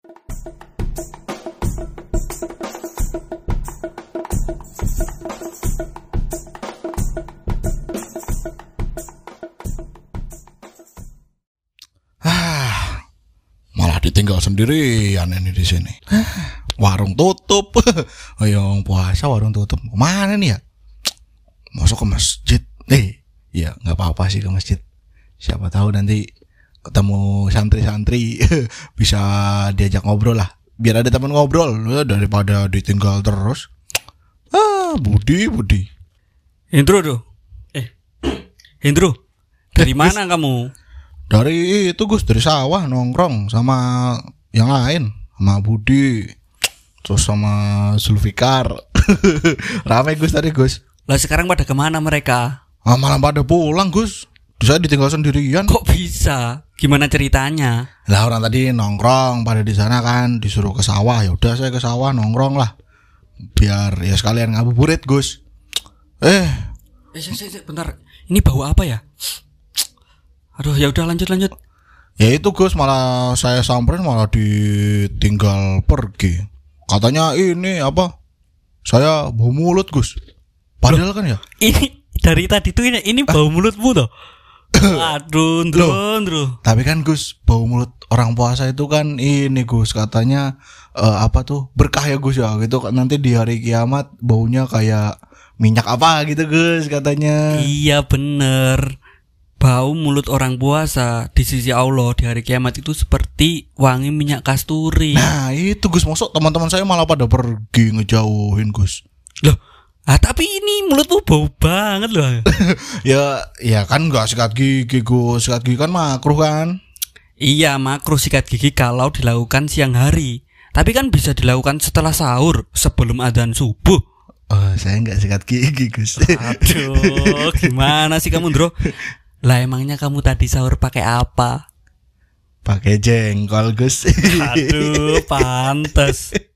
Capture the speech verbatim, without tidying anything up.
Tinggal sendirian ini di sini. Warung tutup. Ayo puasa warung tutup. Kemana nih ya? Masuk ke masjid. Eh, ya nggak apa-apa sih ke masjid. Siapa tahu nanti ketemu santri-santri bisa diajak ngobrol lah. Biar ada teman ngobrol daripada ditinggal terus. Ah, Budi, Budi. Hendro tuh. Eh, Hendro. Dari eh, mana Gus? Kamu? Dari itu Gus, dari sawah nongkrong sama yang lain, sama Budi, terus sama Zulfikar. Rame Gus tadi Gus. Lah sekarang pada kemana mereka? Ah, malah pada pulang Gus. Saya ditinggal sendirian. Kok bisa? Gimana ceritanya? Lah orang tadi nongkrong pada di sana kan, disuruh ke sawah. Ya udah saya ke sawah nongkrong lah. Biar ya sekalian ngabuburit Gus. Eh, eh bentar. Ini bau apa ya? Aduh, ya udah lanjut lanjut. Ya itu Gus, malah saya samperin malah ditinggal pergi. Katanya ini apa? Saya bau mulut Gus. Padahal loh, kan ya. Ini dari tadi tuh ini ini bau mulutmu toh. Aduh, Ndro, Ndro. Tapi kan Gus, bau mulut orang puasa itu kan ini Gus, katanya uh, apa tuh? Berkah ya Gus ya. Gitu nanti di hari kiamat baunya kayak minyak apa gitu Gus katanya. Iya bener. Bau mulut orang puasa di sisi Allah di hari kiamat itu seperti wangi minyak kasturi. Nah itu Gus, masuk teman-teman saya malah pada pergi ngejauhin Gus. Loh, ah tapi ini mulutmu bau banget loh. ya, ya kan nggak sikat gigi Gus, sikat gigi kan makruh kan? Iya makruh sikat gigi kalau dilakukan siang hari. Tapi kan bisa dilakukan setelah sahur sebelum adzan subuh. Oh saya nggak sikat gigi Gus. Aduh, gimana sih kamu Ndro? Lah emangnya kamu tadi sahur pakai apa? Pakai jengkol Gus. Aduh, pantes.